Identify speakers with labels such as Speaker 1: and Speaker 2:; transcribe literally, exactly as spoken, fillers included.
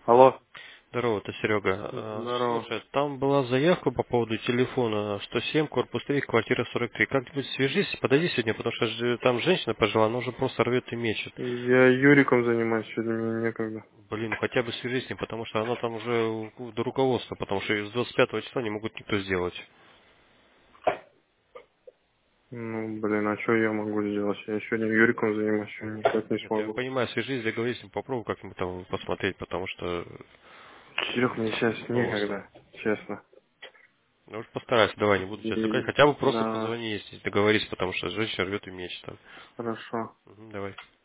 Speaker 1: Алло.
Speaker 2: Здорово, это Серега. Э,
Speaker 1: Здорово.
Speaker 2: Слушай, там была заявка по поводу телефона сто семь, корпус три, квартира сорок три. Как-нибудь свяжись, подойди сегодня, потому что ж- там женщина пожила, она уже просто рвет и мечет.
Speaker 1: Я Юриком занимаюсь, сегодня мне некогда.
Speaker 2: Блин, ну хотя бы свяжись с ним, потому что она там уже у- до руководства, потому что с двадцать пятого числа не могут никто сделать.
Speaker 1: Ну, блин, а что я могу сделать? Я сегодня Юриком занимаюсь, сегодня никак не
Speaker 2: Нет, я
Speaker 1: смогу.
Speaker 2: понимаю, свяжись, договорись с ним, попробуй как-нибудь там посмотреть, потому что
Speaker 1: Серег, мне
Speaker 2: до
Speaker 1: сейчас
Speaker 2: руководства.
Speaker 1: некогда, честно.
Speaker 2: Ну уж постарайся, давай, не буду тебя отвлекать.
Speaker 1: И,
Speaker 2: Хотя бы просто
Speaker 1: да,
Speaker 2: позвони, если договорись, потому что женщина рвет и мечет там.
Speaker 1: хорошо.
Speaker 2: Мгм, давай.